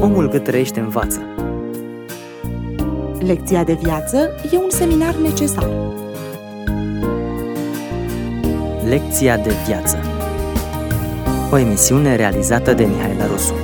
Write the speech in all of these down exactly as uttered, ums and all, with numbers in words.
Omul cât trăiește învață. Lecția de viață e un seminar necesar. Lecția de viață. O emisiune realizată de Mihaela Rusu.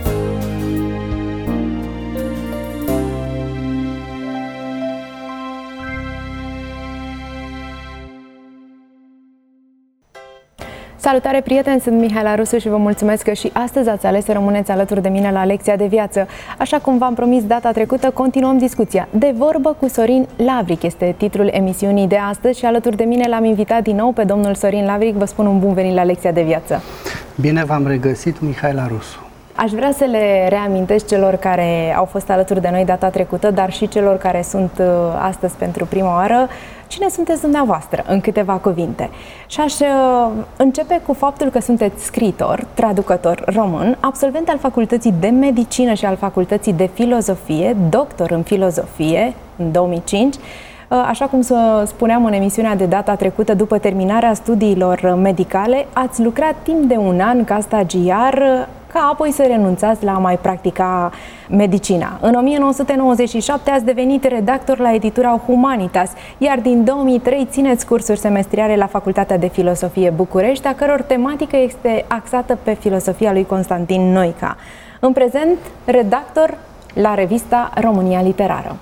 Salutare, prieteni! Sunt Mihaela Rusu și vă mulțumesc că și astăzi ați ales să rămâneți alături de mine la Lecția de viață. Așa cum v-am promis data trecută, continuăm discuția. De vorbă cu Sorin Lavric este titlul emisiunii de astăzi și alături de mine l-am invitat din nou pe domnul Sorin Lavric. Vă spun un bun venit la Lecția de viață. Bine v-am regăsit, Mihaela Rusu. Aș vrea să le reamintesc celor care au fost alături de noi data trecută, dar și celor care sunt astăzi pentru prima oară, cine sunteți dumneavoastră, în câteva cuvinte. Și aș începe cu faptul că sunteți scriitor, traducător român, absolvent al Facultății de Medicină și al Facultății de Filozofie, doctor în filozofie în două mii cinci. Așa cum spuneam în emisiunea de data trecută, după terminarea studiilor medicale, ați lucrat timp de un an ca stagiar, ca apoi să renunțați la a mai practica medicina. În o mie nouă sute nouăzeci și șapte ați devenit redactor la editura Humanitas, iar din două mii trei țineți cursuri semestriale la Facultatea de Filozofie București, a căror tematică este axată pe filozofia lui Constantin Noica. În prezent, redactor la revista România Literară.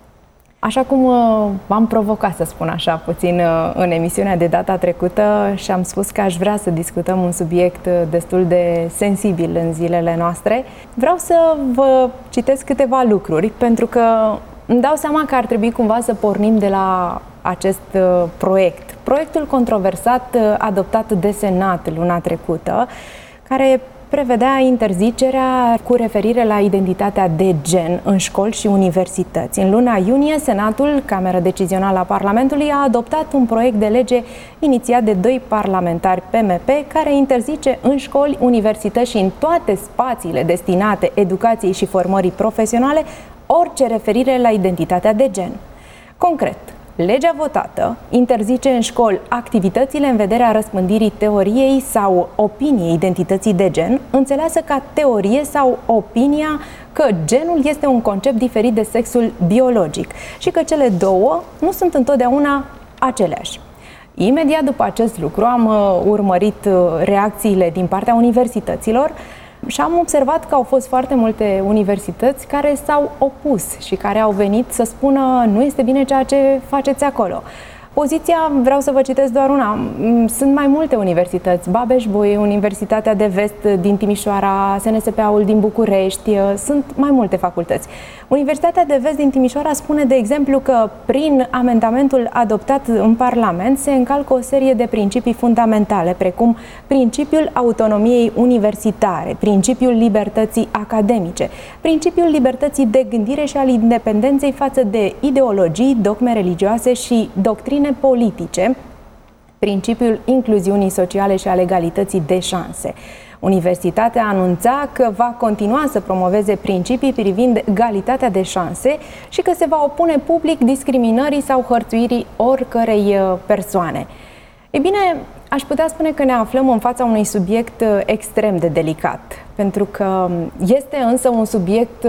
Așa cum v-am provocat, să spun așa, puțin în emisiunea de data trecută și am spus că aș vrea să discutăm un subiect destul de sensibil în zilele noastre, vreau să vă citesc câteva lucruri, pentru că îmi dau seama că ar trebui cumva să pornim de la acest proiect. Proiectul controversat adoptat de Senat luna trecută, care prevedea interzicerea cu referire la identitatea de gen în școli și universități. În luna iunie, Senatul, Camera Decizională a Parlamentului, a adoptat un proiect de lege inițiat de doi parlamentari P M P care interzice în școli, universități și în toate spațiile destinate educației și formării profesionale orice referire la identitatea de gen. Concret, legea votată interzice în școli activitățile în vederea răspândirii teoriei sau opiniei identității de gen, înțeleasă ca teorie sau opinia că genul este un concept diferit de sexul biologic și că cele două nu sunt întotdeauna aceleași. Imediat după acest lucru am urmărit reacțiile din partea universităților și am observat că au fost foarte multe universități care s-au opus și care au venit să spună nu este bine ceea ce faceți acolo. Poziția, vreau să vă citesc doar una, sunt mai multe universități, Babeș-Bolyai, Universitatea de Vest din Timișoara, S N S P A-ul din București, sunt mai multe facultăți. Universitatea de Vest din Timișoara spune, de exemplu, că prin amendamentul adoptat în Parlament se încalcă o serie de principii fundamentale, precum principiul autonomiei universitare, principiul libertății academice, principiul libertății de gândire și al independenței față de ideologii, dogme religioase și doctrine politice, principiul incluziunii sociale și a egalității de șanse. Universitatea anunța că va continua să promoveze principii privind egalitatea de șanse și că se va opune public discriminării sau hărțuirii oricărei persoane. Ei bine, aș putea spune că ne aflăm în fața unui subiect extrem de delicat, pentru că este însă un subiect,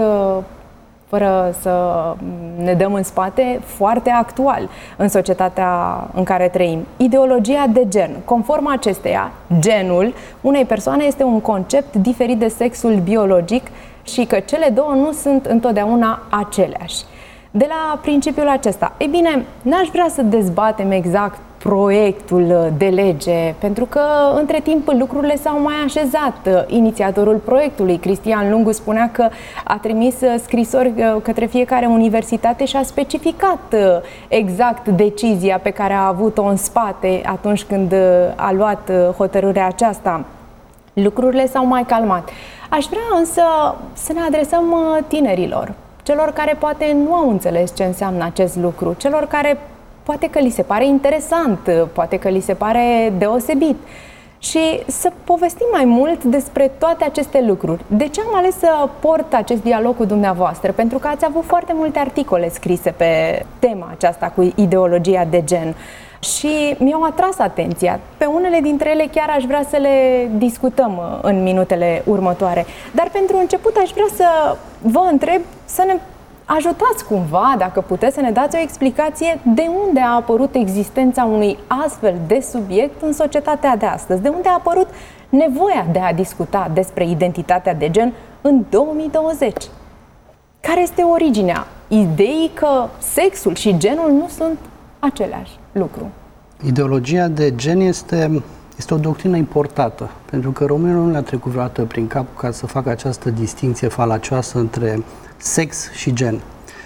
fără să ne dăm în spate, foarte actual în societatea în care trăim. Ideologia de gen. Conform acesteia, genul unei persoane este un concept diferit de sexul biologic și că cele două nu sunt întotdeauna aceleași. De la principiul acesta, ei bine, n-aș vrea să dezbatem exact proiectul de lege, pentru că între timp lucrurile s-au mai așezat. Inițiatorul proiectului, Cristian Lungu, spunea că a trimis scrisori către fiecare universitate și a specificat exact decizia pe care a avut-o în spate atunci când a luat hotărârea aceasta. Lucrurile s-au mai calmat. Aș vrea însă să ne adresăm tinerilor, celor care poate nu au înțeles ce înseamnă acest lucru, celor care poate că li se pare interesant, poate că li se pare deosebit. Și să povestim mai mult despre toate aceste lucruri. De ce am ales să port acest dialog cu dumneavoastră? Pentru că ați avut foarte multe articole scrise pe tema aceasta cu ideologia de gen. și mi-au atras atenția. Pe unele dintre ele chiar aș vrea să le discutăm în minutele următoare. Dar pentru început aș vrea să vă întreb, să ne ajutați cumva, dacă puteți, să ne dați o explicație de unde a apărut existența unui astfel de subiect în societatea de astăzi. De unde a apărut nevoia de a discuta despre identitatea de gen în două mii douăzeci. Care este originea ideii că sexul și genul nu sunt același lucru? Ideologia de gen este, este o doctrină importată, pentru că românul nu le-a trecut vreodată prin cap ca să facă această distinție falacioasă între sex și gen.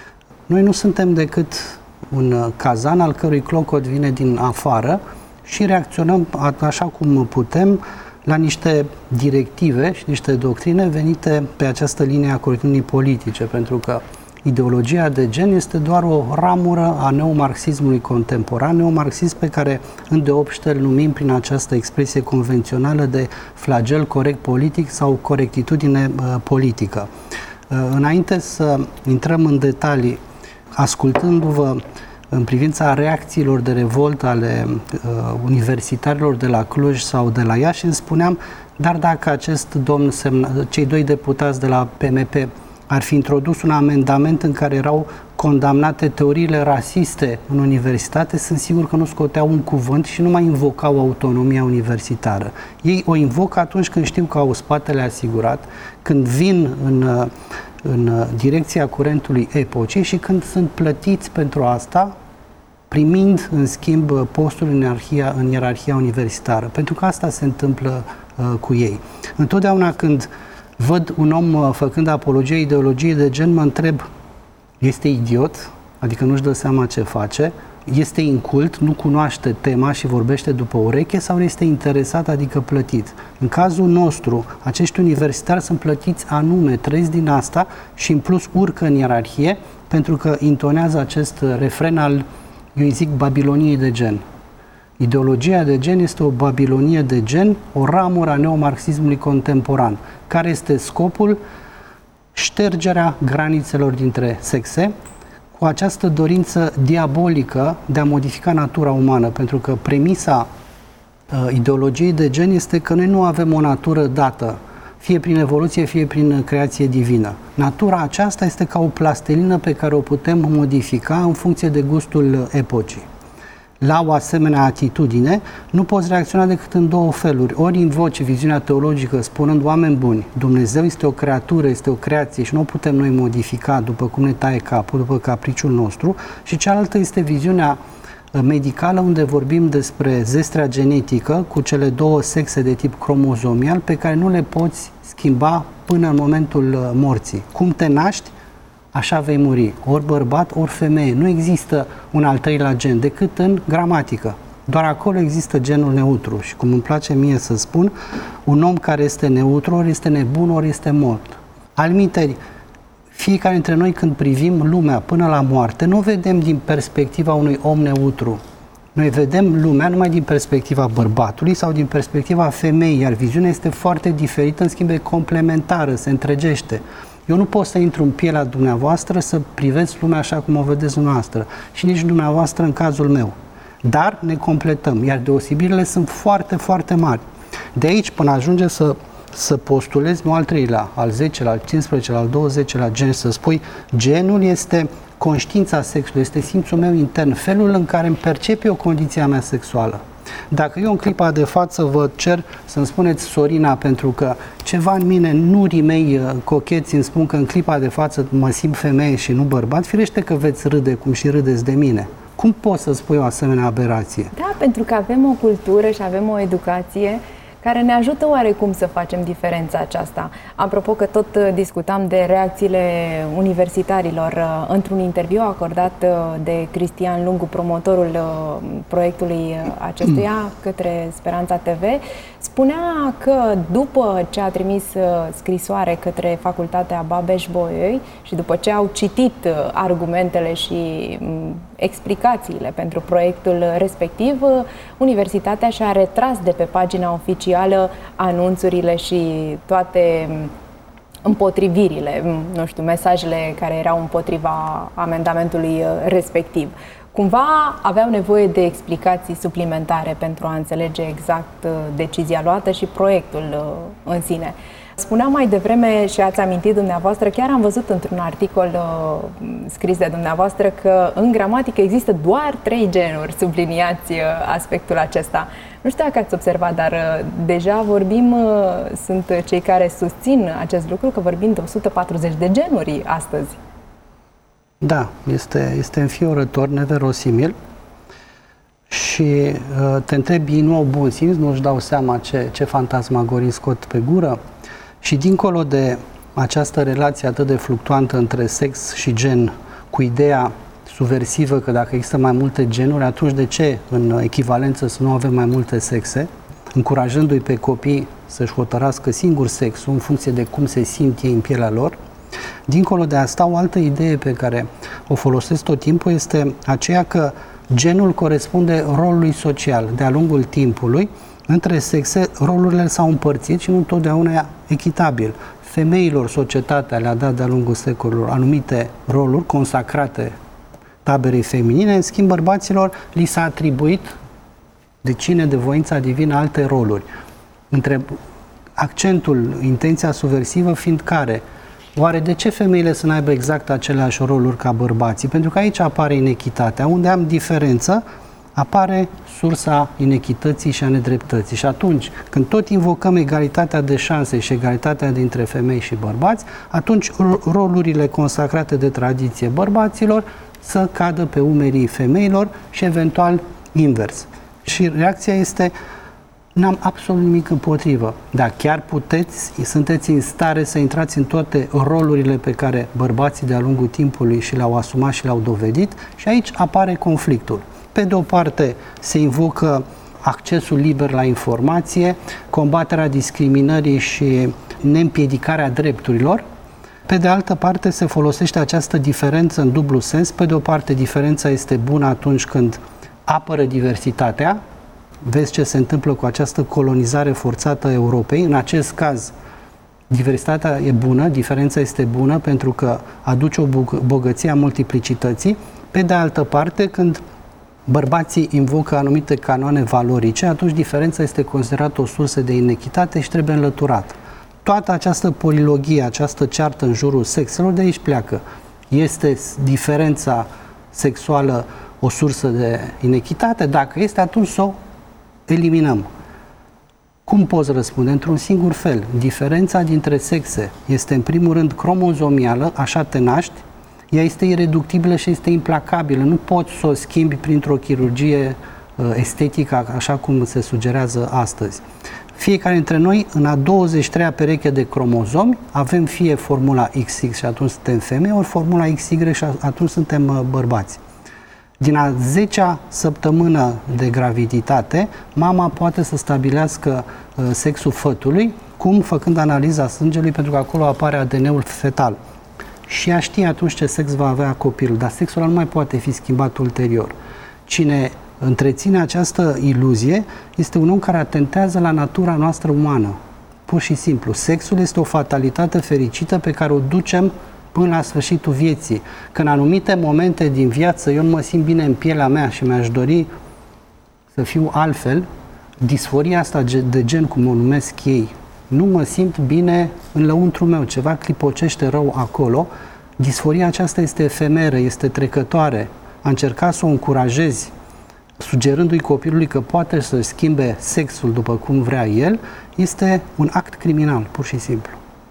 Noi nu suntem decât un cazan al cărui clocot vine din afară și reacționăm așa cum putem la niște directive și niște doctrine venite pe această linie a corectitudinii politice, pentru că ideologia de gen este doar o ramură a neomarxismului contemporan, neomarxism pe care îndeopște îl numim prin această expresie convențională de flagel corect politic sau corectitudine uh, politică. Uh, înainte să intrăm în detalii, ascultându-vă în privința reacțiilor de revoltă ale uh, universitarilor de la Cluj sau de la Iași, îmi spuneam, dar dacă acest domn, semna, cei doi deputați de la P M P ar fi introdus un amendament în care erau condamnate teoriile rasiste în universitate, sunt sigur că nu scoteau un cuvânt și nu mai invocau autonomia universitară. Ei o invocă atunci când știu că au spatele asigurat, când vin în, în direcția curentului epocii și când sunt plătiți pentru asta, primind în schimb postul în ierarhia, în ierarhia universitară. Pentru că asta se întâmplă uh, cu ei. Întotdeauna când văd un om făcând apologie ideologiei de gen, mă întreb, este idiot? Adică nu-și dă seama ce face? Este incult? Nu cunoaște tema și vorbește după ureche? Sau este interesat, adică plătit? În cazul nostru, acești universitari sunt plătiți anume, trăiesc din asta și în plus urcă în ierarhie pentru că intonează acest refren al, eu îi zic, babiloniei de gen. Ideologia de gen este o babilonie de gen, o ramură a neomarxismului contemporan. Care este scopul? Ștergerea granițelor dintre sexe, cu această dorință diabolică de a modifica natura umană, pentru că premisa uh, ideologiei de gen este că noi nu avem o natură dată, fie prin evoluție, fie prin creație divină. Natura aceasta este ca o plastelină pe care o putem modifica în funcție de gustul epocii. La o asemenea atitudine, nu poți reacționa decât în două feluri. Ori invoci viziunea teologică spunând, oameni buni, Dumnezeu este o creatură, este o creație și nu o putem noi modifica după cum ne taie capul, după capriciul nostru, și cealaltă este viziunea medicală, unde vorbim despre zestrea genetică cu cele două sexe de tip cromozomial pe care nu le poți schimba până în momentul morții. Cum te naști, așa vei muri, ori bărbat, ori femeie. Nu există un al treilea gen, decât în gramatică. Doar acolo există genul neutru. Și cum îmi place mie să spun, un om care este neutru, ori este nebun, ori este mort. Alminteri, fiecare dintre noi când privim lumea până la moarte, nu vedem din perspectiva unui om neutru. Noi vedem lumea numai din perspectiva bărbatului sau din perspectiva femeii, iar viziunea este foarte diferită, în schimb e complementară, se întregește. Eu nu pot să intru în pielea dumneavoastră să priveți lumea așa cum o vedeți dumneavoastră și nici dumneavoastră în cazul meu. Dar ne completăm, iar deosebirile sunt foarte, foarte mari. De aici până ajunge să, să postulezi nu al treilea, al zecelea, al cincisprezecelea, al douăzecelea gen, să spui genul este conștiința sexului, este simțul meu intern, felul în care îmi percep eu condiția mea sexuală. Dacă eu în clipa de față vă cer să-mi spuneți Sorina, pentru că ceva în mine, nurii mei cocheți îmi spun că în clipa de față mă simt femeie și nu bărbat, firește că veți râde cum și râdeți de mine. Cum poți să spui o asemenea aberație? Da, pentru că avem o cultură și avem o educație care ne ajută oarecum să facem diferența aceasta. Apropo că tot discutam de reacțiile universitarilor, într-un interviu acordat de Cristian Lungu, promotorul proiectului acestuia către Speranța T V, spunea că după ce a trimis scrisoare către Facultatea Babeș-Bolyai și după ce au citit argumentele și explicațiile pentru proiectul respectiv, universitatea și-a retras de pe pagina oficială anunțurile și toate împotrivirile, nu știu, mesajele care erau împotriva amendamentului respectiv. cumva aveau nevoie de explicații suplimentare pentru a înțelege exact decizia luată și proiectul în sine. Spuneam mai devreme și ați amintit dumneavoastră, chiar am văzut într-un articol uh, scris de dumneavoastră că în gramatică există doar trei genuri, subliniați uh, aspectul acesta. Nu știu dacă ați observat, dar uh, deja vorbim, uh, sunt cei care susțin acest lucru, că vorbim de o sută patruzeci de genuri astăzi. Da, este, este înfiorător, neverosimil. Și uh, te întrebi, ei nu au bun simț, nu-și dau seama ce, ce fantasmagorii scot pe gură? Și dincolo de această relație atât de fluctuantă între sex și gen, cu ideea subversivă că dacă există mai multe genuri, atunci de ce în echivalență să nu avem mai multe sexe, încurajându-i pe copii să-și hotărască singur sexul în funcție de cum se simt ei în pielea lor? Dincolo de asta, o altă idee pe care o folosesc tot timpul este aceea că genul corespunde rolului social. De-a lungul timpului, între sexe, rolurile s-au împărțit și nu întotdeauna echitabil. Femeilor, societatea le-a dat de-a lungul secolelor anumite roluri consacrate taberei feminine, în schimb bărbaților li s-a atribuit de cine, de voința divină, alte roluri. Între accentul, intenția subversivă fiind care? Oare de ce femeile să n-aibă exact aceleași roluri ca bărbații? Pentru că aici apare inechitatea. Unde am diferență, apare sursa inechității și a nedreptății. Și atunci, când tot invocăm egalitatea de șanse și egalitatea dintre femei și bărbați, atunci rolurile consacrate de tradiție bărbaților să cadă pe umerii femeilor și eventual invers. Și reacția este: n-am absolut nimic împotrivă. Dar chiar puteți, sunteți în stare să intrați în toate rolurile pe care bărbații de-a lungul timpului și le-au asumat și le-au dovedit? Și aici apare conflictul. Pe de o parte se invocă accesul liber la informație, combaterea discriminării și neîmpiedicarea drepturilor. Pe de altă parte se folosește această diferență în dublu sens. Pe de o parte diferența este bună atunci când apără diversitatea. Vezi ce se întâmplă cu această colonizare forțată a Europei. În acest caz, diversitatea e bună, diferența este bună pentru că aduce o bogăție a multiplicității. Pe de altă parte, când bărbații invocă anumite canoane valorice, atunci diferența este considerată o sursă de inechitate și trebuie înlăturată. Toată această polilogie, această ceartă în jurul sexelor, de aici pleacă. Este diferența sexuală o sursă de inechitate? Dacă este, atunci să o eliminăm. Cum poți răspunde? Într-un singur fel. Diferența dintre sexe este în primul rând cromozomială, așa te naști, ea este ireductibilă și este implacabilă. Nu poți să o schimbi printr-o chirurgie uh, estetică, așa cum se sugerează astăzi. Fiecare dintre noi, în a douăzeci și treia pereche de cromozomi, avem fie formula X X și atunci suntem femei, ori formula X Y și atunci suntem uh, bărbați. Din a zecea săptămână de graviditate, mama poate să stabilească uh, sexul fătului, cum făcând analiza sângelui, pentru că acolo apare A D N-ul fetal. Și ea știe atunci ce sex va avea copilul, dar sexul ăla nu mai poate fi schimbat ulterior. Cine întreține această iluzie este un om care atentează la natura noastră umană. Pur și simplu. Sexul este o fatalitate fericită pe care o ducem până la sfârșitul vieții. Că în anumite momente din viață eu nu mă simt bine în pielea mea și mi-aș dori să fiu altfel, disforia asta de gen, cum o numesc ei, nu mă simt bine în lăuntrul meu, ceva clipocește rău acolo, disforia aceasta este efemeră, este trecătoare. A încerca să o încurajezi, sugerându-i copilului că poate să schimbe sexul după cum vrea el, este un act criminal, pur și simplu.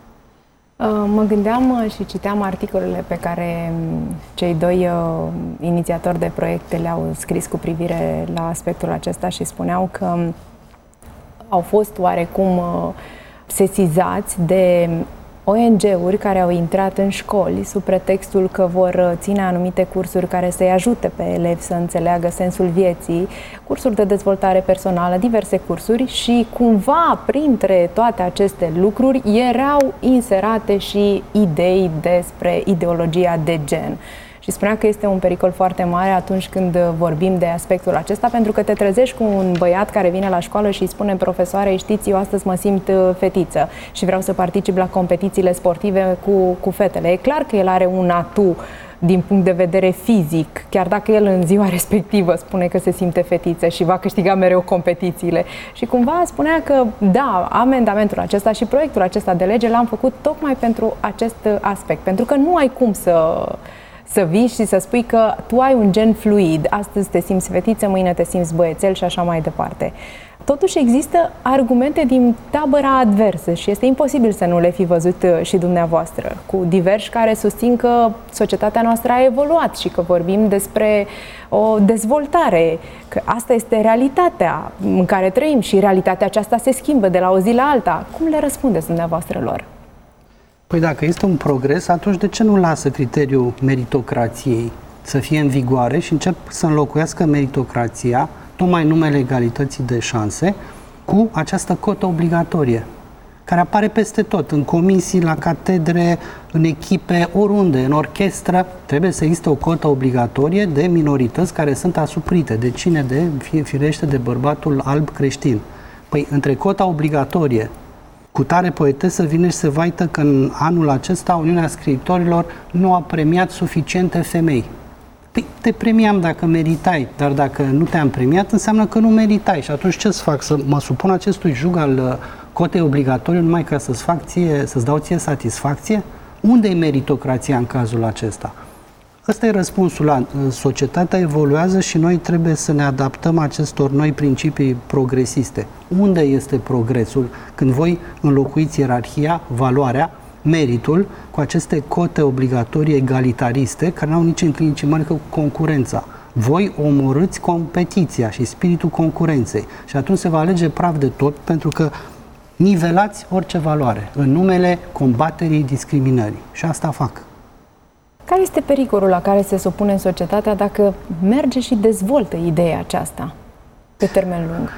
Mă gândeam și citeam articolele pe care cei doi uh, inițiatori de proiecte le-au scris cu privire la aspectul acesta și spuneau că au fost oarecum uh, sesizați de O N G-uri care au intrat în școli sub pretextul că vor ține anumite cursuri care să-i ajute pe elevi să înțeleagă sensul vieții, cursuri de dezvoltare personală, diverse cursuri, și cumva printre toate aceste lucruri erau inserate și idei despre ideologia de gen. Și spunea că este un pericol foarte mare atunci când vorbim de aspectul acesta, pentru că te trezești cu un băiat care vine la școală și îi spune: profesoare, știți, eu astăzi mă simt fetiță și vreau să particip la competițiile sportive cu, cu fetele. E clar că el are un atu din punct de vedere fizic, chiar dacă el în ziua respectivă spune că se simte fetiță și va câștiga mereu competițiile. Și cumva spunea că da, amendamentul acesta și proiectul acesta de lege l-am făcut tocmai pentru acest aspect, pentru că nu ai cum să să vii și să spui că tu ai un gen fluid, astăzi te simți fetiță, mâine te simți băiețel și așa mai departe. Totuși există argumente din tabăra adversă și este imposibil să nu le fi văzut și dumneavoastră, cu diversi care susțin că societatea noastră a evoluat și că vorbim despre o dezvoltare, că asta este realitatea în care trăim și realitatea aceasta se schimbă de la o zi la alta. Cum le răspundeți dumneavoastră lor? Păi dacă este un progres, atunci de ce nu lasă criteriul meritocrației să fie în vigoare și încep să înlocuiască meritocrația, tocmai în numele egalității de șanse, cu această cotă obligatorie, care apare peste tot, în comisii, la catedre, în echipe, oriunde, în orchestră, trebuie să existe o cotă obligatorie de minorități care sunt asuprite. De cine? De, fie firește, de bărbatul alb creștin. Păi, între cota obligatorie, cu tare poetesă vine și se vaită că în anul acesta Uniunea Scriitorilor nu a premiat suficiente femei. Păi te premiam dacă meritai, dar dacă nu te-am premiat, înseamnă că nu meritai. Și atunci ce să fac? Să mă supun acestui jug al cotei obligatorii numai ca să-ți fac ție, să-ți dau ție satisfacție? Unde e meritocrația în cazul acesta? Ăsta e răspunsul la societatea evoluează și noi trebuie să ne adaptăm acestor noi principii progresiste. Unde este progresul când voi înlocuiți ierarhia, valoarea, meritul cu aceste cote obligatorii egalitariste care nu au nici înclinicimări cu concurența? Voi omorâți competiția și spiritul concurenței și atunci se va alege praf de tot pentru că nivelați orice valoare în numele combaterii discriminării. Și asta fac. Care este pericolul la care se supune în societatea dacă merge și dezvoltă ideea aceasta pe termen lung?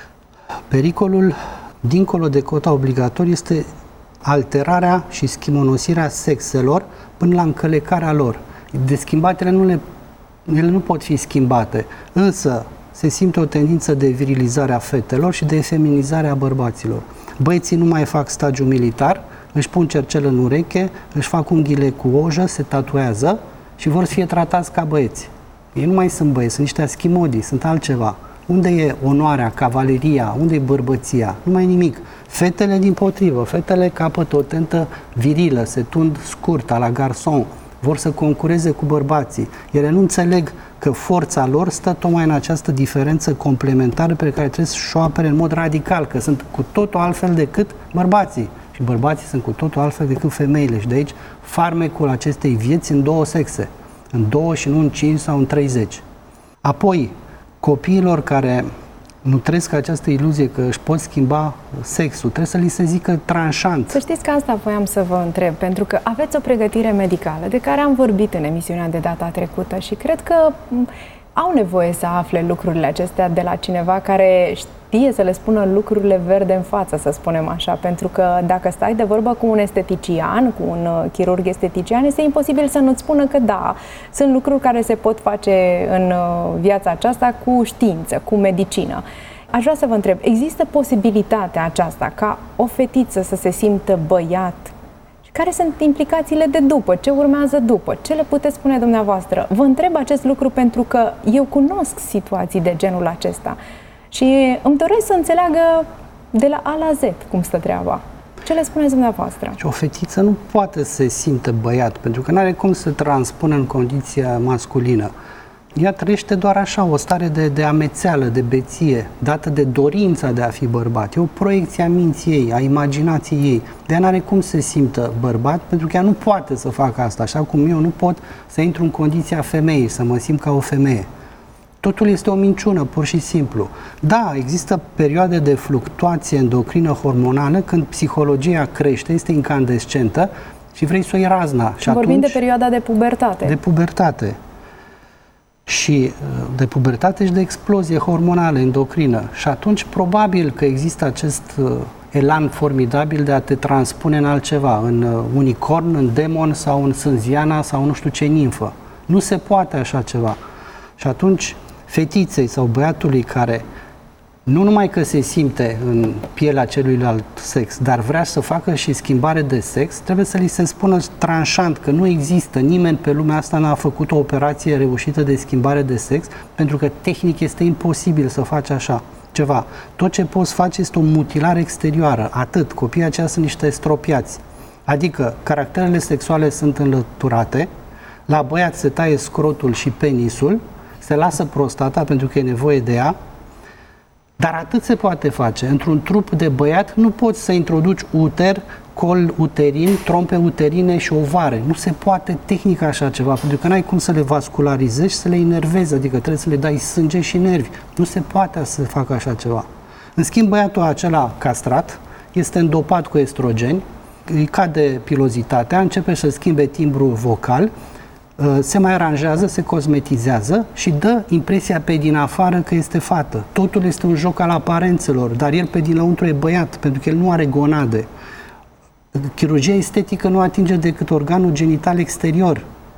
Pericolul, dincolo de cota obligatorie, este alterarea și schimonosirea sexelor până la încălecarea lor. De schimbatele nu le, ele nu pot fi schimbate, însă se simte o tendință de virilizare a fetelor și de feminizare a bărbaților. Băieții nu mai fac stagiu militar, își pun cercel în ureche, își fac unghiile cu ojă, se tatuează și vor să fie tratați ca băieți. Ei nu mai sunt băieți, sunt niște aschimodii, sunt altceva. Unde e onoarea, cavaleria, unde e bărbăția? Nu mai nimic. Fetele dimpotrivă, fetele capătă o tentă virilă, se tund scurt, la garson, vor să concureze cu bărbații. Ele nu înțeleg că forța lor stă tocmai în această diferență complementară pe care trebuie să o apere în mod radical, că sunt cu totul altfel decât bărbații. Și bărbații sunt cu totul altfel decât femeile. Și de aici farmecul acestei vieți în două sexe. În două și nu în cinci sau în treizeci. Apoi, copiilor care nu trăiesc această iluzie că își pot schimba sexul, trebuie să li se zică tranșant. Să știți că asta voiam să vă întreb, pentru că aveți o pregătire medicală de care am vorbit în emisiunea de data trecută și cred că au nevoie să afle lucrurile acestea de la cineva care știe să le spună lucrurile verde în față, să spunem așa, pentru că dacă stai de vorbă cu un estetician, cu un chirurg estetician, este imposibil să nu-ți spună că da, sunt lucruri care se pot face în viața aceasta cu știință, cu medicină. Aș vrea să vă întreb, există posibilitatea aceasta ca o fetiță să se simtă băiat? Care sunt implicațiile de după? Ce urmează după? Ce le puteți spune dumneavoastră? Vă întreb acest lucru pentru că eu cunosc situații de genul acesta și îmi doresc să înțeleagă de la A la Z cum stă treaba. Ce le spuneți dumneavoastră? O fetiță nu poate să se simtă băiat, pentru că nu are cum să transpună în condiția masculină. Ea trăiește doar așa, o stare de, de amețeală, de beție, dată de dorința de a fi bărbat. E o proiecție a minții ei, a imaginației ei. De ea nu are cum să se simtă bărbat, pentru că ea nu poate să facă asta, așa cum eu nu pot să intru în condiția femeii, să mă simt ca o femeie. Totul este o minciună, pur și simplu. Da, există perioade de fluctuație endocrină hormonală când psihologia crește, este incandescentă și vrei să o iei razna. Și vorbim atunci, de perioada de pubertate. De pubertate. Și de pubertate și de explozie hormonală, endocrină. Și atunci probabil că există acest elan formidabil de a te transpune în altceva, în unicorn, în demon sau în sânziana sau nu știu ce nimfă. Nu se poate așa ceva. Și atunci fetiței sau băiatului care nu numai că se simte în pielea celuilalt sex, dar vrea să facă și schimbare de sex, trebuie să li se spună tranșant că nu există, nimeni pe lumea asta n-a făcut o operație reușită de schimbare de sex, pentru că tehnic este imposibil să faci așa ceva. Tot ce poți face este o mutilare exterioară, atât. Copiii aceia sunt niște estropiați. Adică caracterele sexuale sunt înlăturate, la băiat se taie scrotul și penisul, se lasă prostata pentru că e nevoie de ea, dar atât se poate face. Într-un trup de băiat nu poți să introduci uter, col uterin, trompe uterine și ovare. Nu se poate tehnic așa ceva, pentru că n-ai cum să le vascularizezi și să le inervezi, adică trebuie să le dai sânge și nervi. Nu se poate să facă așa ceva. În schimb, băiatul acela castrat este îndopat cu estrogeni, îi cade pilozitatea, începe să schimbe timbrul vocal, se mai aranjează, se cosmetizează și dă impresia pe din afară că este fată. Totul este un joc al aparențelor, dar el pe dinăuntru e băiat, pentru că el nu are gonade. Chirurgia estetică nu atinge decât organul genital exterior,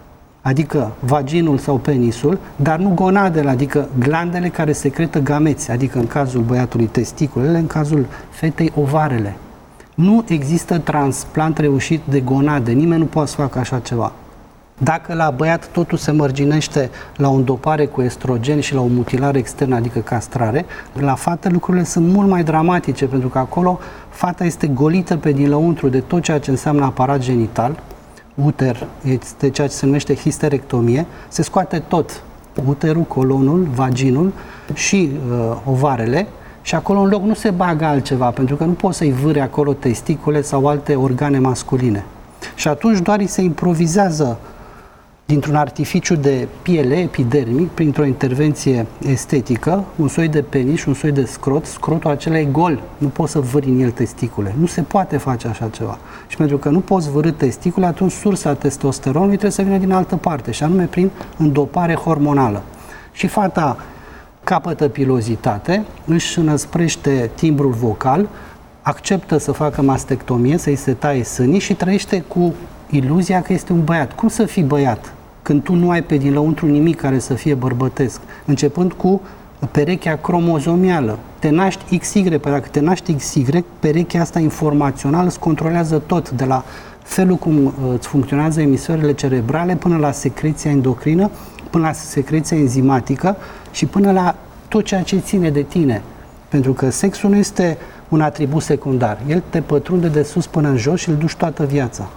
adică vaginul sau penisul, dar nu gonadele, adică glandele care secretă gameți, adică în cazul băiatului testiculele, în cazul fetei ovarele. Nu există transplant reușit de gonade, nimeni nu poate să facă așa ceva. Dacă la băiat totul se mărginește la o îndopare cu estrogen și la o mutilare externă, adică castrare, la fată lucrurile sunt mult mai dramatice, pentru că acolo fata este golită pe dinăuntru de tot ceea ce înseamnă aparat genital, uter, este ceea ce se numește histerectomie, se scoate tot, uterul, colonul, vaginul și uh, ovarele, și acolo în loc nu se bagă altceva, pentru că nu poți să-i vâri acolo testicule sau alte organe masculine. Și atunci doar îi se improvizează dintr-un artificiu de piele epidermic, printr-o intervenție estetică, un soi de penis și un soi de scrot. Scrotul acela e gol, nu poți să vâri în el testicule. Nu se poate face așa ceva. Și pentru că nu poți vârî testicule, atunci sursa testosteronului trebuie să vină din altă parte, și anume prin îndopare hormonală. Și fata capătă pilozitate, își înăsprește timbrul vocal, acceptă să facă mastectomie, să-i se taie sânii și trăiește cu iluzia că este un băiat. Cum să fii băiat când tu nu ai pe dinăuntru nimic care să fie bărbătesc? Începând cu perechea cromozomială. Te naști X Y, pe dacă te naști X Y, perechea asta informațională îți controlează tot, de la felul cum îți funcționează emisferele cerebrale, până la secreția endocrină, până la secreția enzimatică și până la tot ceea ce ține de tine. Pentru că sexul nu este un atribut secundar. El te pătrunde de sus până în jos și îl duci toată viața.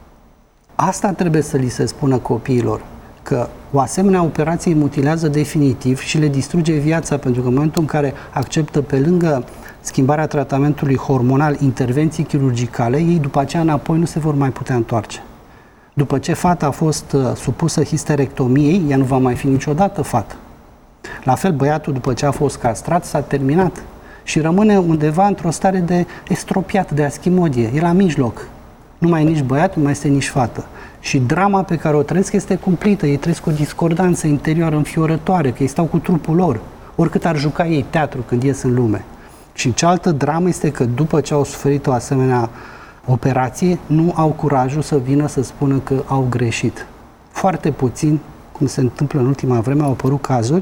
Asta trebuie să li se spună copiilor, că o asemenea operație îi mutilează definitiv și le distruge viața, pentru că în momentul în care acceptă pe lângă schimbarea tratamentului hormonal intervenții chirurgicale, ei după aceea înapoi nu se vor mai putea întoarce. După ce fata a fost uh, supusă histerectomiei, ea nu va mai fi niciodată fată. La fel, băiatul, după ce a fost castrat, s-a terminat și rămâne undeva într-o stare de estropiat, de aschimodie. E la mijloc. Nu mai e nici băiat, nu mai este nici fată. Și drama pe care o trăiesc este cumplită. Ei trăiesc o discordanță interioară înfiorătoare, că ei stau cu trupul lor, oricât ar juca ei teatru când ies în lume. Și cealaltă dramă este că după ce au suferit o asemenea operație, nu au curajul să vină să spună că au greșit. Foarte puțin, cum se întâmplă în ultima vreme, au apărut cazuri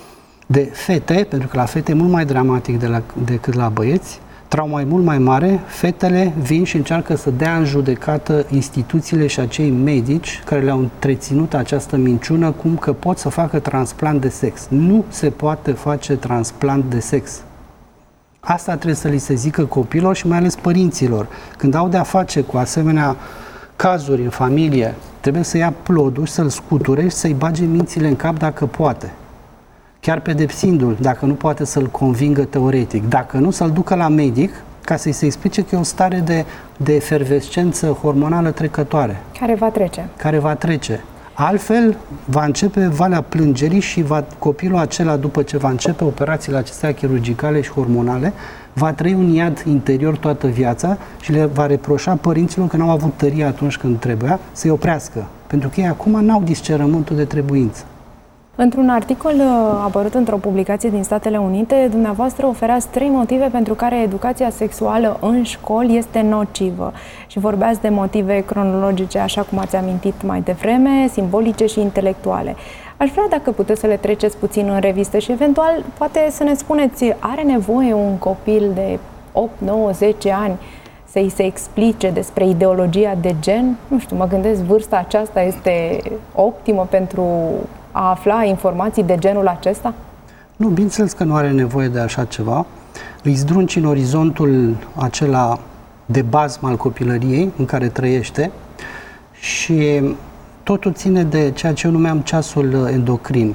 de fete, pentru că la fete e mult mai dramatic de la, decât la băieți, trauma e mult mai mare, fetele vin și încearcă să dea în judecată instituțiile și acei medici care le-au întreținut această minciună, cum că pot să facă transplant de sex. Nu se poate face transplant de sex. Asta trebuie să li se zică copiilor și mai ales părinților. Când au de-a face cu asemenea cazuri în familie, trebuie să ia plodul, să-l scuture și să-i bage mințile în cap dacă poate. Chiar pedepsindu-l, dacă nu poate să-l convingă teoretic. Dacă nu, să-l ducă la medic ca să-i se explice că e o stare de, de efervescență hormonală trecătoare. Care va trece. Care va trece. Altfel, va începe valea plângerii și va, copilul acela, după ce va începe operațiile acestea chirurgicale și hormonale, va trăi un iad interior toată viața și le va reproșa părinților că n-au avut tărie atunci când trebuia să-i oprească. Pentru că ei acum n-au discernământul de trebuință. Într-un articol apărut într-o publicație din Statele Unite, dumneavoastră oferați trei motive pentru care educația sexuală în școli este nocivă. Și vorbeați de motive cronologice, așa cum ați amintit mai devreme, simbolice și intelectuale. Aș vrea dacă puteți să le treceți puțin în revistă și eventual poate să ne spuneți, are nevoie un copil de opt, nouă, zece ani să-i se explice despre ideologia de gen? Nu știu, mă gândesc, vârsta aceasta este optimă pentru a afla informații de genul acesta? Nu, bineînțeles că nu are nevoie de așa ceva. Îi zdrunci în orizontul acela de bazm al copilăriei în care trăiește și totul ține de ceea ce eu numeam ceasul endocrin.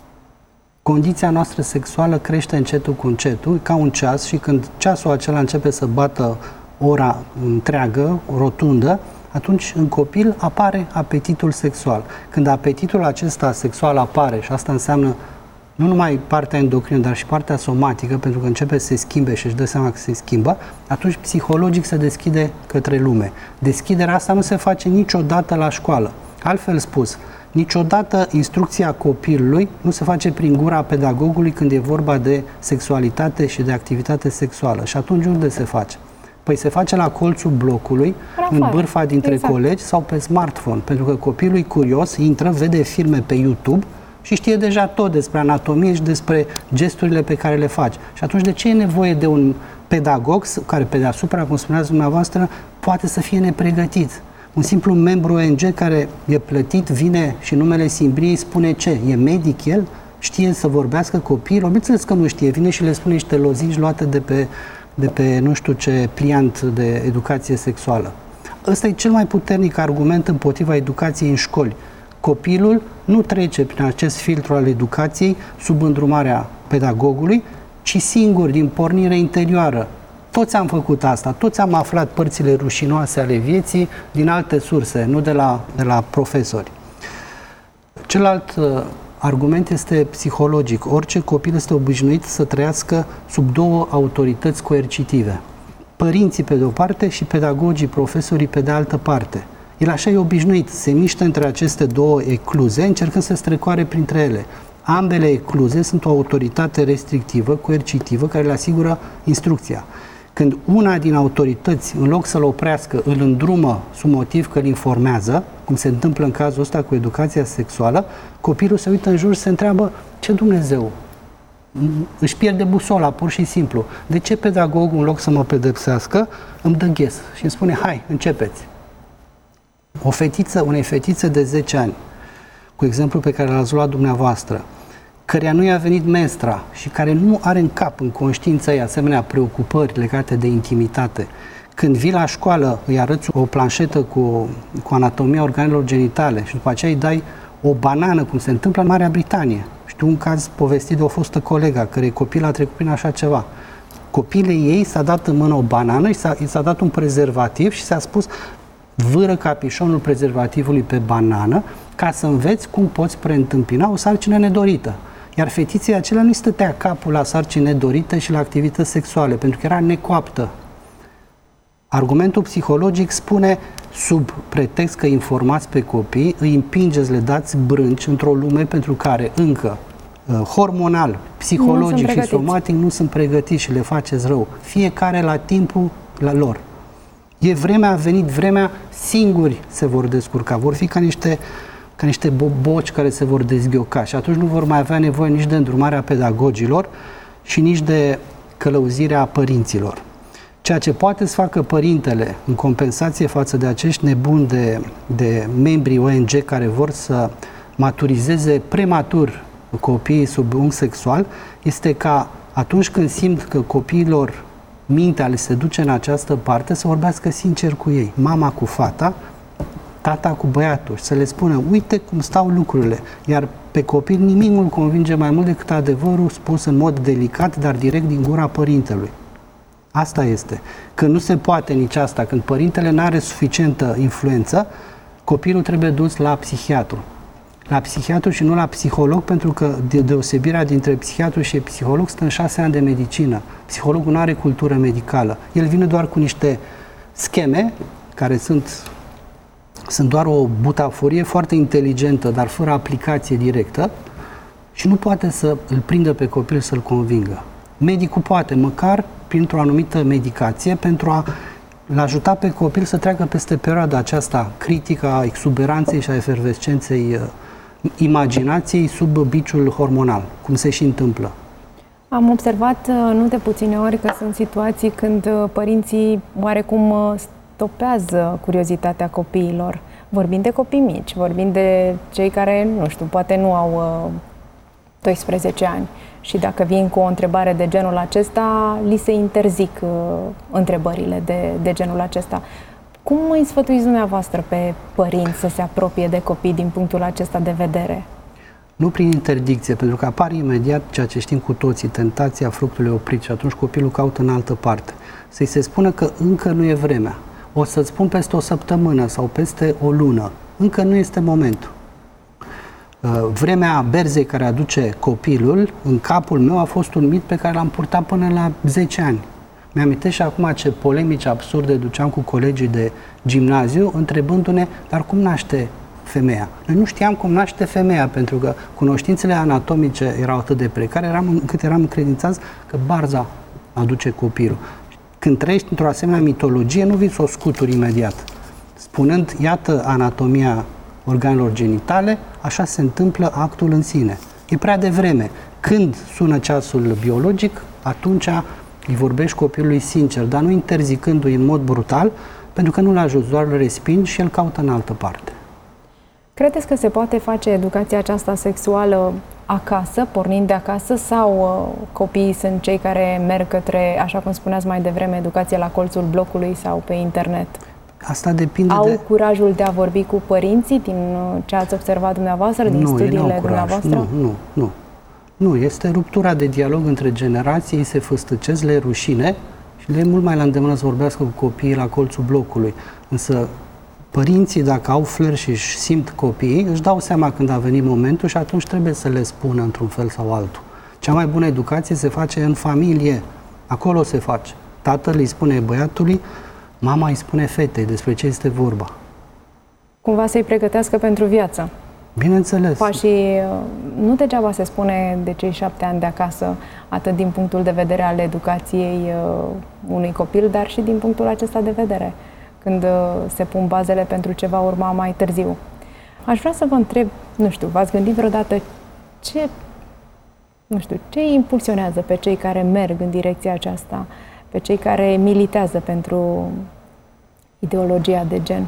Condiția noastră sexuală crește încetul cu încetul, ca un ceas, și când ceasul acela începe să bată ora întreagă, rotundă, atunci în copil apare apetitul sexual. Când apetitul acesta sexual apare, și asta înseamnă nu numai partea endocrină, dar și partea somatică, pentru că începe să se schimbe și își dă seama că se schimbă, atunci psihologic se deschide către lume. Deschiderea asta nu se face niciodată la școală. Altfel spus, niciodată instrucția copilului nu se face prin gura pedagogului când e vorba de sexualitate și de activitate sexuală. Și atunci unde se face? Păi se face la colțul blocului, în bârfa dintre exact. colegi sau pe smartphone, pentru că copilul e curios, intră, vede filme pe YouTube și știe deja tot despre anatomie și despre gesturile pe care le faci. Și atunci de ce e nevoie de un pedagog care pe deasupra, cum spuneați dumneavoastră, poate să fie nepregătit? Un simplu membru O N G care e plătit, vine și numele Simbriei spune ce? E medic el? Știe să vorbească copiilor? Bineînțeles că nu știe, vine și le spune niște lozinci luate de pe, de pe nu știu ce pliant de educație sexuală. Ăsta e cel mai puternic argument împotriva educației în școli. Copilul nu trece prin acest filtru al educației sub îndrumarea pedagogului, ci singur, din pornire interioară. Toți am făcut asta, toți am aflat părțile rușinoase ale vieții din alte surse, nu de la, de la profesori. Celălalt uh, argument este psihologic. Orice copil este obișnuit să trăiască sub două autorități coercitive. Părinții pe de o parte și pedagogii, profesorii pe de altă parte. El așa e obișnuit, se miște între aceste două ecluze, încercând să strecoare printre ele. Ambele ecluze sunt o autoritate restrictivă, coercitivă, care le asigură instrucția. Când una din autorități, în loc să-l oprească, îl îndrumă sub motiv că îl informează, cum se întâmplă în cazul ăsta cu educația sexuală, copilul se uită în jur și se întreabă: ce Dumnezeu? Își pierde busola, pur și simplu. De ce pedagogul, în loc să mă pedepsească, îmi dă ghes și îmi spune: hai, începeți. O fetiță, unei fetițe de zece ani, cu exemplu pe care l-ați luat dumneavoastră, căreia nu i-a venit menstrua și care nu are în cap, în conștiința ei, asemenea preocupări legate de intimitate, când vii la școală, îi arăți o planșetă cu, cu anatomia organelor genitale și după aceea îi dai o banană, cum se întâmplă în Marea Britanie. Știu un caz povestit de o fostă colegă, cărei copil a trecut prin așa ceva. Copilei ei s-a dat în mână o banană și s-a, i s-a dat un prezervativ și s-a spus: vâră capișonul prezervativului pe banană ca să înveți cum poți preîntâmpina o sarcină nedorită. Iar fetiței acelea nu stătea capul la sarcini nedorite și la activități sexuale, pentru că era necoaptă. Argumentul psihologic spune, sub pretext că informați pe copii, îi împingeți, le dați brânci într-o lume pentru care încă hormonal, psihologic și somatic nu sunt pregătiți și le faceți rău. Fiecare la timpul la lor. E vremea, a venit vremea, singuri se vor descurca, vor fi ca niște, ca niște boboci care se vor dezghioca și atunci nu vor mai avea nevoie nici de îndrumarea pedagogilor și nici de călăuzirea părinților. Ceea ce poate să facă părintele în compensație față de acești nebuni de, de membri O N G care vor să maturizeze prematur copiii sub unghi sexual, este ca atunci când simt că copiilor mintea le se duce în această parte, să vorbească sincer cu ei, mama cu fata, tata cu băiatul, și să le spună: uite cum stau lucrurile. Iar pe copil nimic nu îl convinge mai mult decât adevărul spus în mod delicat, dar direct din gura părintelui. Asta este. Când nu se poate nici asta, când părintele nu are suficientă influență, copilul trebuie dus la psihiatru. La psihiatru și nu la psiholog, pentru că de deosebirea dintre psihiatru și psiholog stă în șase ani de medicină. Psihologul nu are cultură medicală. El vine doar cu niște scheme care sunt, sunt doar o butaforie foarte inteligentă, dar fără aplicație directă, și nu poate să îl prindă pe copil să-l convingă. Medicul poate, măcar printr-o anumită medicație, pentru a l ajuta pe copil să treacă peste perioada aceasta critică a exuberanței și a efervescenței imaginației sub biciul hormonal, cum se și întâmplă. Am observat nu de puține ori că sunt situații când părinții oarecum stopează curiozitatea copiilor. Vorbim de copii mici, vorbim de cei care, nu știu, poate nu au doisprezece ani. Și dacă vin cu o întrebare de genul acesta, li se interzic uh, întrebările de, de genul acesta. Cum îi sfătuiți dumneavoastră pe părinți să se apropie de copii din punctul acesta de vedere? Nu prin interdicție, pentru că apare imediat ceea ce știm cu toții, tentația fructului oprit și atunci copilul caută în altă parte. Să-i se spună că încă nu e vremea. O să-ți spun peste o săptămână sau peste o lună. Încă nu este momentul. Vremea berzei care aduce copilul, în capul meu a fost un mit pe care l-am purtat până la zece ani. Mi-amintesc și acum ce polemici absurde duceam cu colegii de gimnaziu, întrebându-ne, dar cum naște femeia? Noi nu știam cum naște femeia, pentru că cunoștințele anatomice erau atât de precare, eram, încât eram încredințați că barza aduce copilul. Când trăiești într-o asemenea mitologie, nu vii să o scuturi imediat. Spunând, iată anatomia organelor genitale, așa se întâmplă actul în sine. E prea devreme. Când sună ceasul biologic, atunci îi vorbești copilului sincer, dar nu interzicându-i în mod brutal, pentru că nu-l ajuți, doar îl respingi și el caută în altă parte. Credeți că se poate face educația aceasta sexuală acasă, pornind de acasă, sau uh, copiii sunt cei care merg către, așa cum spuneați mai devreme, educație la colțul blocului sau pe internet? Asta depinde Au de... curajul de a vorbi cu părinții din ce ați observat dumneavoastră, din nu, studiile dumneavoastră? Nu, nu, nu. Nu, este ruptura de dialog între generații, ei se făstăcesc, le e rușine și le e mult mai la îndemână să vorbească cu copiii la colțul blocului. Însă părinții, dacă au flair și își simt copiii, își dau seama când a venit momentul și atunci trebuie să le spună într-un fel sau altul. Cea mai bună educație se face în familie. Acolo se face. Tatăl îi spune băiatului, mama îi spune fetei despre ce este vorba. Cumva să-i pregătească pentru viață. Bineînțeles. Pașii, nu degeaba se spune de cei șapte ani de acasă, atât din punctul de vedere al educației uh, unui copil, dar și din punctul acesta de vedere, când uh, se pun bazele pentru ce va urma mai târziu. Aș vrea să vă întreb, nu știu, v-ați gândit vreodată ce, nu știu, ce îi impulsionează pe cei care merg în direcția aceasta, pe cei care militează pentru ideologia de gen?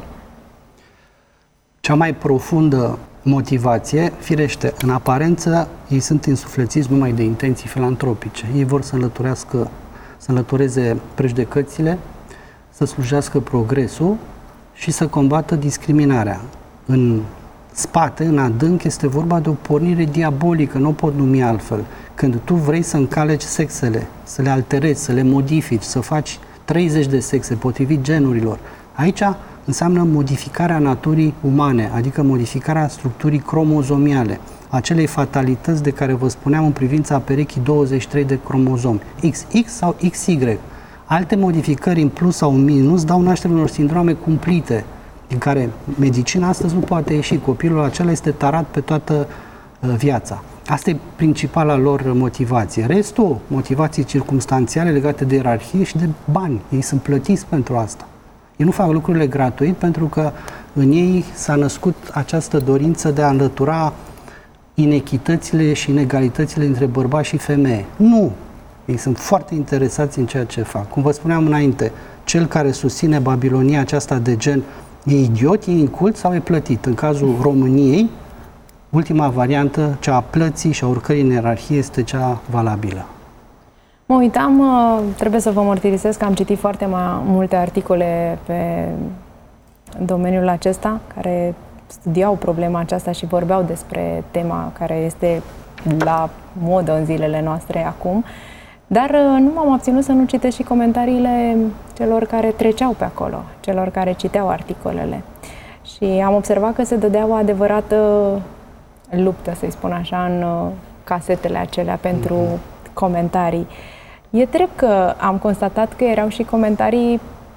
Cea mai profundă motivație, firește, în aparență, ei sunt insuflețiți numai de intenții filantropice. Ei vor să înlăturească, să înlătureze prejudecățile, să slujească progresul și să combată discriminarea. În spate, în adânc, este vorba de o pornire diabolică, nu o pot numi altfel. Când tu vrei să încaleci sexele, să le alterezi, să le modifici, să faci treizeci de sexe potrivit genurilor, aici înseamnă modificarea naturii umane, adică modificarea structurii cromozomiale, acelei fatalități de care vă spuneam în privința perechii douăzeci și trei de cromozomi, X X sau X Y. Alte modificări în plus sau în minus dau naștere unor sindrome cumplite, din care medicina astăzi nu poate ieși. Copilul acela este tarat pe toată uh, viața. Asta e principala lor motivație. Restul, motivații circumstanțiale legate de ierarhie și de bani. Ei sunt plătiți pentru asta. Ei nu fac lucrurile gratuit pentru că în ei s-a născut această dorință de a înlătura inechitățile și inegalitățile între bărbați și femeie. Nu! Ei sunt foarte interesați în ceea ce fac. Cum vă spuneam înainte, cel care susține Babilonia aceasta de gen e idiot, e incult sau e plătit? În cazul României, ultima variantă, cea a plății și a urcării în ierarhie, este cea valabilă. Mă uitam, trebuie să vă mărturisesc că am citit foarte multe articole pe domeniul acesta, care studiau problema aceasta și vorbeau despre tema care este la modă în zilele noastre acum, dar nu m-am abținut să nu citesc și comentariile celor care treceau pe acolo, celor care citeau articolele. Și am observat că se dădea o adevărată luptă, să-i spun așa, în casetele acelea pentru mm-hmm. comentarii. E drept că am constatat că erau și comentarii,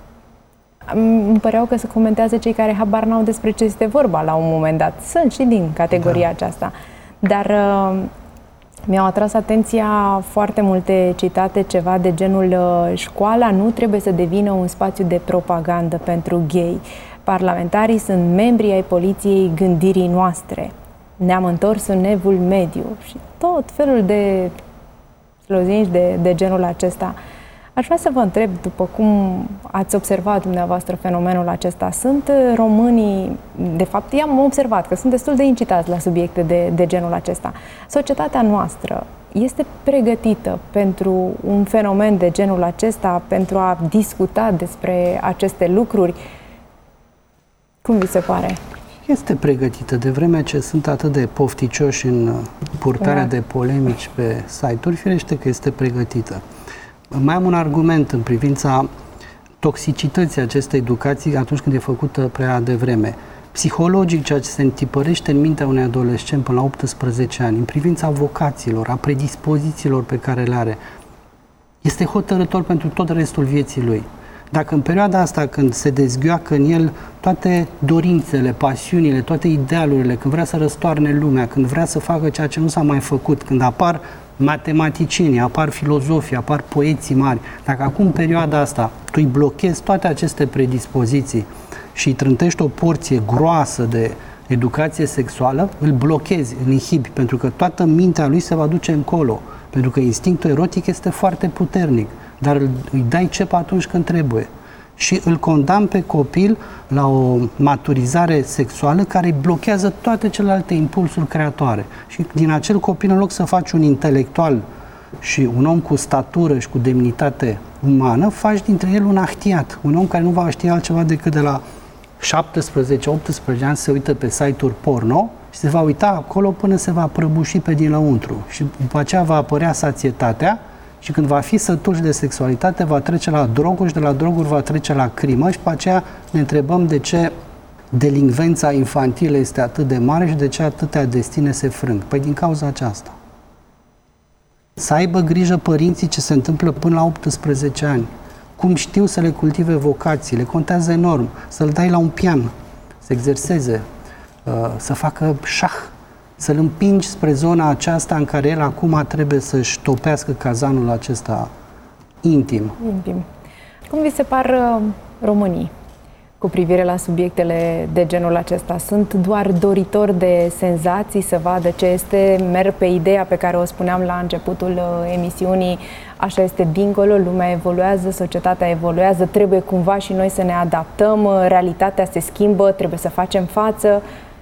îmi păreau că se comentează cei care habar n-au despre ce este vorba la un moment dat. Sunt și din categoria da. aceasta. Dar uh, mi-au atras atenția foarte multe citate, ceva de genul uh, școala nu trebuie să devină un spațiu de propagandă pentru gay. Parlamentarii sunt membri ai poliției gândirii noastre. ne-am întors în evul mediu și tot felul de slozinci de, de genul acesta. Aș vrea să vă întreb, după cum ați observat dumneavoastră fenomenul acesta, sunt românii, de fapt i-am observat că sunt destul de incitați la subiecte de, de genul acesta. Societatea noastră este pregătită pentru un fenomen de genul acesta, pentru a discuta despre aceste lucruri? Cum vi se pare? Este pregătită, de vremea ce sunt atât de pofticioși în purtarea da. de polemici pe site-uri, firește că este pregătită. Mai am un argument în privința toxicității acestei educații atunci când e făcută prea devreme. Psihologic, ceea ce se întipărește în mintea unui adolescent până la optsprezece ani, în privința vocațiilor, a predispozițiilor pe care le are, este hotărător pentru tot restul vieții lui. Dacă în perioada asta, când se dezghioacă în el toate dorințele, pasiunile, toate idealurile, când vrea să răstoarne lumea, când vrea să facă ceea ce nu s-a mai făcut, când apar matematicienii, apar filozofii, apar poeții mari, dacă acum în perioada asta tu îi blochezi toate aceste predispoziții și îi trântești o porție groasă de educație sexuală, îl blochezi, îl inhibi, pentru că toată mintea lui se va duce încolo, pentru că instinctul erotic este foarte puternic, dar îi dai cep atunci când trebuie. Și îl condamn pe copil la o maturizare sexuală care îi blochează toate celelalte impulsuri creatoare. Și din acel copil, în loc să faci un intelectual și un om cu statură și cu demnitate umană, faci dintre el un ahtiat, un om care nu va ști altceva decât de la șaptesprezece optsprezece ani se uită pe site-uri porno și se va uita acolo până se va prăbuși pe din lăuntru. Și după aceea va apărea sațietatea și când va fi sătul de sexualitate, va trece la droguri și de la droguri va trece la crimă și după aceea ne întrebăm de ce delinvența infantilă este atât de mare și de ce atâtea destine se frâng. Păi din cauza aceasta. Să aibă grijă părinții ce se întâmplă până la optsprezece ani. Cum știu să le cultive vocațiile, contează enorm. Să-l dai la un pian, să exerseze, să facă șah, să-l împingi spre zona aceasta în care el acum trebuie să-și topească cazanul acesta intim. Intim. Cum vi se par uh, românii cu privire la subiectele de genul acesta? Sunt doar doritori de senzații, să vadă ce este, merg pe ideea pe care o spuneam la începutul uh, emisiunii, așa este dincolo, lumea evoluează, societatea evoluează, trebuie cumva și noi să ne adaptăm, uh, realitatea se schimbă, trebuie să facem față.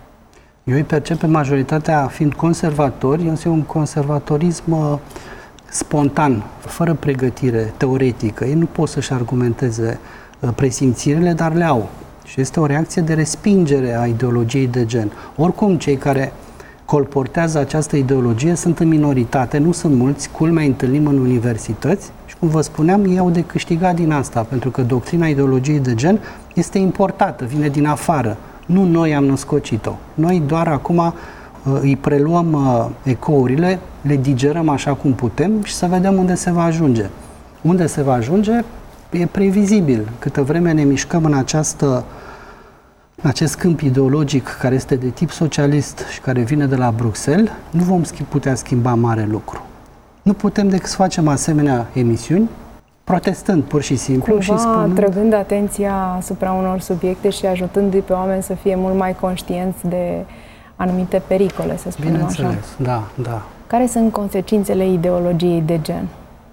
Eu îi percep pe majoritatea fiind conservatori, însă e un conservatorism uh, spontan, fără pregătire teoretică. Ei nu pot să-și argumenteze uh, presimțirile, dar le au. Și este o reacție de respingere a ideologiei de gen. Oricum, cei care colportează această ideologie sunt în minoritate, nu sunt mulți, culmea întâlnim în universități și, cum vă spuneam, ei au de câștigat din asta, pentru că doctrina ideologiei de gen este importată, vine din afară. Nu noi am născocit-o. Noi doar acum uh, îi preluăm uh, ecourile, le digerăm așa cum putem și să vedem unde se va ajunge. Unde se va ajunge e previzibil. Câtă vreme ne mișcăm în, această, în acest câmp ideologic care este de tip socialist și care vine de la Bruxelles, nu vom schimb, putea schimba mare lucru. Nu putem decât să facem asemenea emisiuni, protestând pur și simplu. Cumva și spunând, trăgând atenția asupra unor subiecte și ajutându-i pe oameni să fie mult mai conștienți de anumite pericole, să spunem așa. Bineînțeles, da, da. Care sunt consecințele ideologiei de gen?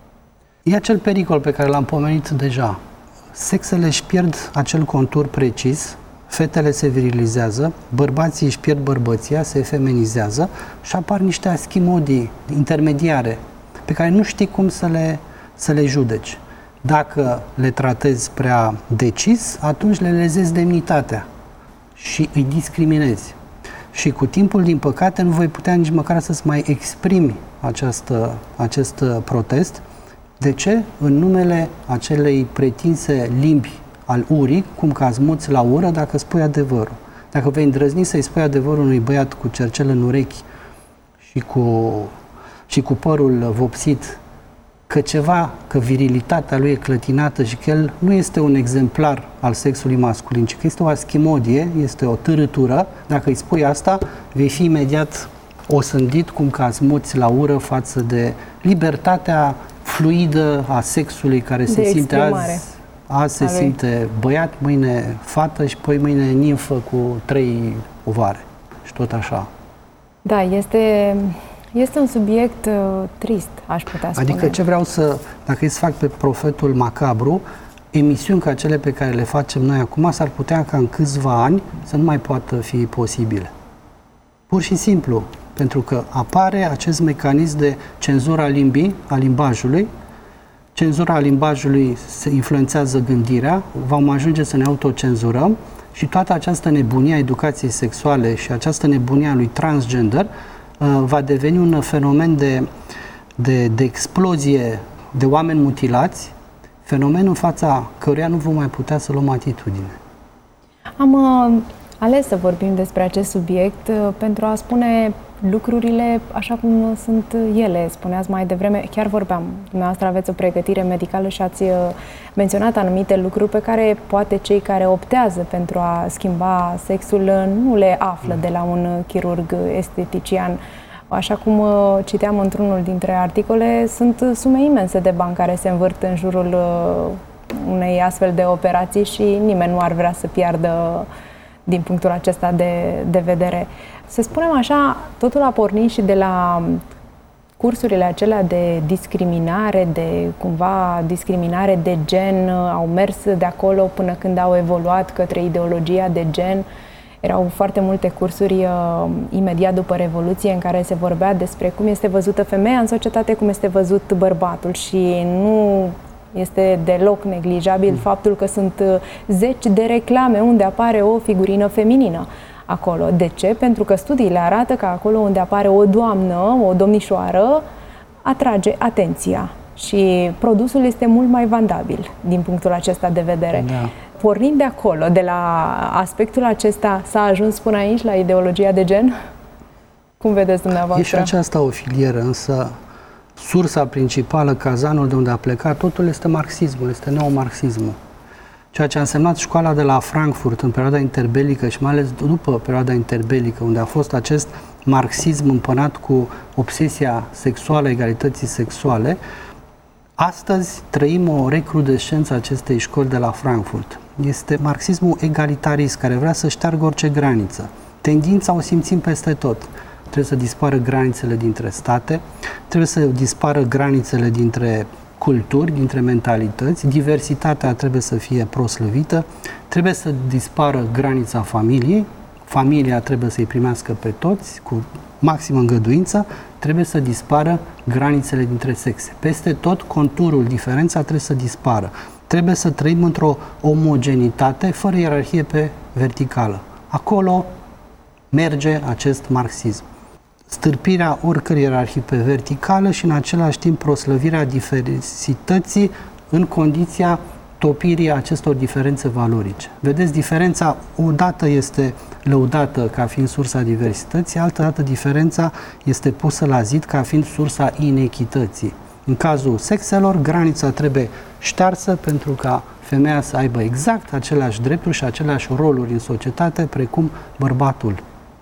E acel pericol pe care l-am pomenit deja. Sexele își pierd acel contur precis, fetele se virilizează, bărbații își pierd bărbăția, se feminizează și apar niște aschimodii intermediare pe care nu știi cum să le să le judeci. Dacă le tratezi prea decis, atunci le lezezi demnitatea și îi discriminezi. Și cu timpul, din păcate, nu voi putea nici măcar să-ți mai exprimi această, acest protest. De ce? În numele acelei pretinse limbi al urii, cum că azmuți la ură dacă spui adevărul. Dacă vei îndrăzni să-i spui adevărul unui băiat cu cercel în urechi și cu, și cu părul vopsit, că ceva, că virilitatea lui e clătinată și că el nu este un exemplar al sexului masculin, ci că este o aschimodie, este o târâtură, dacă îi spui asta, vei fi imediat osândit cum că azmuți la ură față de libertatea fluidă a sexului care se simte azi, azi se simte băiat, mâine fată și poi mâine nimfă cu trei ovare și tot așa. Da, este, este un subiect uh, trist, aș putea spune. Adică ce vreau să, dacă îi să fac pe profetul macabru, emisiuni ca cele pe care le facem noi acum s-ar putea ca în câțiva ani să nu mai poată fi posibile. Pur și simplu, pentru că apare acest mecanism de cenzura limbii, a limbajului. Cenzura limbajului se influențează gândirea, vom ajunge să ne autocenzurăm și toată această nebunie a educației sexuale și această nebunie a lui transgender uh, va deveni un fenomen de, de, de explozie de oameni mutilați, fenomen în fața căruia nu vom mai putea să luăm atitudine. Am uh, ales să vorbim despre acest subiect uh, pentru a spune lucrurile așa cum sunt ele. Spuneați mai devreme, chiar vorbeam, dumneavoastră aveți o pregătire medicală și ați uh, menționat anumite lucruri pe care poate cei care optează pentru a schimba sexul uh, nu le află de la un chirurg estetician. Așa cum uh, citeam într-unul dintre articole, sunt sume imense de bani care se învârt în jurul uh, unei astfel de operații și nimeni nu ar vrea să piardă din punctul acesta de, de vedere. Să spunem așa, totul a pornit și de la cursurile acelea de discriminare, de cumva discriminare de gen, au mers de acolo până când au evoluat către ideologia de gen. Erau foarte multe cursuri uh, imediat după Revoluție în care se vorbea despre cum este văzută femeia în societate, cum este văzut bărbatul și nu este deloc neglijabil mm. faptul că sunt zeci de reclame unde apare o figurină feminină acolo. De ce? Pentru că studiile arată că acolo unde apare o doamnă, o domnișoară, atrage atenția și produsul este mult mai vandabil din punctul acesta de vedere. Da. Pornind de acolo, de la aspectul acesta, s-a ajuns până aici, la ideologia de gen? Cum vedeți dumneavoastră? E și aceasta o filieră, însă sursa principală, cazanul de unde a plecat, totul este marxismul, este neomarxismul. Ceea ce a însemnat școala de la Frankfurt în perioada interbelică și mai ales după perioada interbelică, unde a fost acest marxism împănat cu obsesia sexuală, egalității sexuale. Astăzi trăim o recrudescență a acestei școli de la Frankfurt. Este marxismul egalitarist, care vrea să șteargă orice graniță. Tendința o simțim peste tot. Trebuie să dispară granițele dintre state, trebuie să dispară granițele dintre culturi, dintre mentalități, diversitatea trebuie să fie proslăvită, trebuie să dispară granița familiei, familia trebuie să-i primească pe toți cu maximă îngăduință, trebuie să dispară granițele dintre sexe. Peste tot, conturul, diferența trebuie să dispară. Trebuie să trăim într-o omogenitate, fără ierarhie pe verticală. Acolo merge acest marxism. Stârpirea oricărei ierarhii pe verticală și în același timp proslăvirea diversității în condiția topirii acestor diferențe valorice. Vedeți, diferența odată este lăudată ca fiind sursa diversității, altădată diferența este pusă la zid ca fiind sursa inechității. În cazul sexelor, granița trebuie ștearsă pentru ca femeia să aibă exact aceleași drepturi și aceleași roluri în societate precum bărbatul.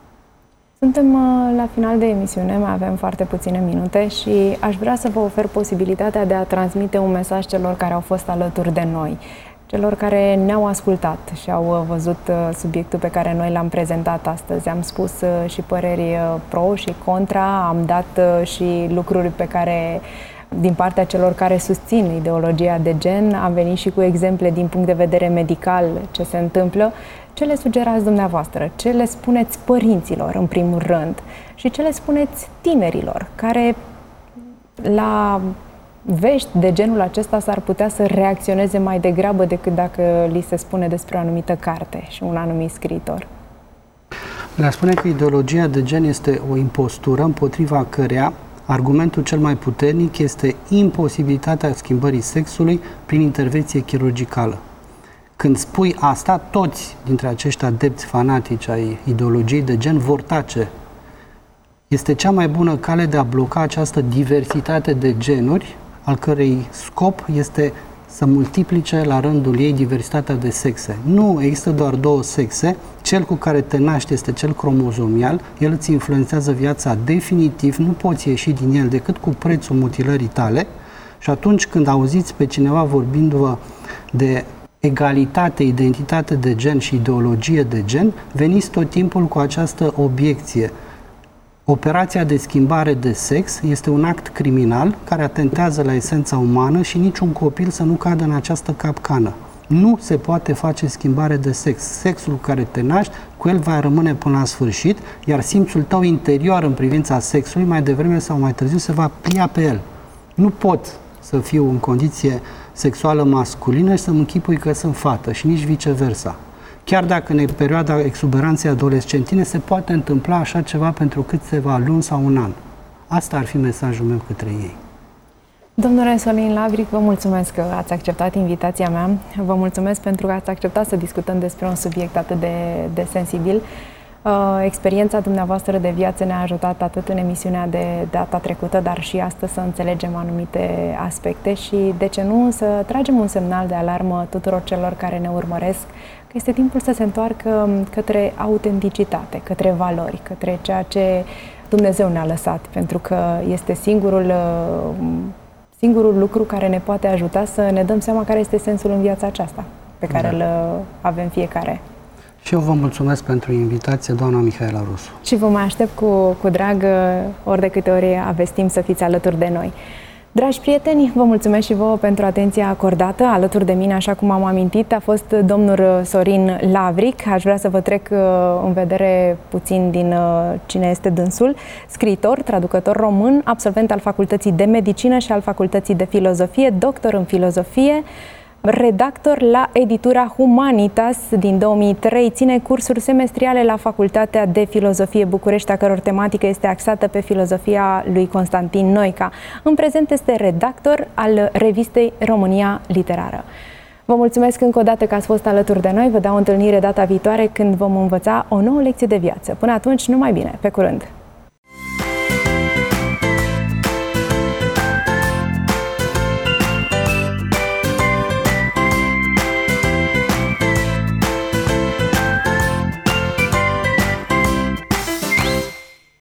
Suntem la final de emisiune, mai avem foarte puține minute și aș vrea să vă ofer posibilitatea de a transmite un mesaj celor care au fost alături de noi, celor care ne-au ascultat și au văzut subiectul pe care noi l-am prezentat astăzi. Am spus și păreri pro și contra, am dat și lucruri pe care, din partea celor care susțin ideologia de gen, am venit și cu exemple din punct de vedere medical ce se întâmplă. Ce le sugerați dumneavoastră? Ce le spuneți părinților, în primul rând? Și ce le spuneți tinerilor, care la vești de genul acesta s-ar putea să reacționeze mai degrabă decât dacă li se spune despre o anumită carte și un anumit scriitor? Le-aș spune că ideologia de gen este o impostură împotriva căreia argumentul cel mai puternic este imposibilitatea schimbării sexului prin intervenție chirurgicală. Când spui asta, toți dintre acești adepți fanatici ai ideologiei de gen vor tace. Este cea mai bună cale de a bloca această diversitate de genuri, al cărei scop este să multiplice la rândul ei diversitatea de sexe. Nu există doar două sexe, cel cu care te naști este cel cromozomial, el îți influențează viața definitiv, nu poți ieși din el decât cu prețul mutilării tale și atunci când auziți pe cineva vorbindu-vă de egalitate, identitate de gen și ideologie de gen, veniți tot timpul cu această obiecție. Operația de schimbare de sex este un act criminal care atentează la esența umană și niciun copil să nu cadă în această capcană. Nu se poate face schimbare de sex. Sexul cu care te naști, cu el va rămâne până la sfârșit, iar simțul tău interior în privința sexului, mai devreme sau mai târziu, se va plia pe el. Nu pot să fiu în condiție sexuală masculină și să-mi închipui că sunt fată și nici viceversa. Chiar dacă în perioada exuberanței adolescentine se poate întâmpla așa ceva pentru câteva luni sau un an. Asta ar fi mesajul meu către ei. Domnule Sorin Lavric, vă mulțumesc că ați acceptat invitația mea. Vă mulțumesc pentru că ați acceptat să discutăm despre un subiect atât de, de sensibil. Uh, experiența dumneavoastră de viață ne-a ajutat atât în emisiunea de data trecută, dar și astăzi să înțelegem anumite aspecte și, de ce nu, să tragem un semnal de alarmă tuturor celor care ne urmăresc, că este timpul să se întoarcă către autenticitate, către valori, către ceea ce Dumnezeu ne-a lăsat, pentru că este singurul, singurul lucru care ne poate ajuta să ne dăm seama care este sensul în viața aceasta pe care da. îl avem fiecare. Și eu vă mulțumesc pentru invitație, doamna Mihaela Rusu. Și vă mai aștept cu, cu drag ori de câte ori aveți timp să fiți alături de noi. Dragi prieteni, vă mulțumesc și vouă pentru atenția acordată. Alături de mine, așa cum am amintit, a fost domnul Sorin Lavric. Aș vrea să vă trec în vedere puțin din cine este dânsul. Scriitor, traducător român, absolvent al Facultății de Medicină și al Facultății de Filozofie, doctor în filozofie, redactor la editura Humanitas din două mii trei, ține cursuri semestriale la Facultatea de Filozofie București, a căror tematică este axată pe filozofia lui Constantin Noica. În prezent este redactor al revistei România Literară. Vă mulțumesc încă o dată că ați fost alături de noi. Vă dau o întâlnire data viitoare când vom învăța o nouă lecție de viață. Până atunci, numai bine! Pe curând!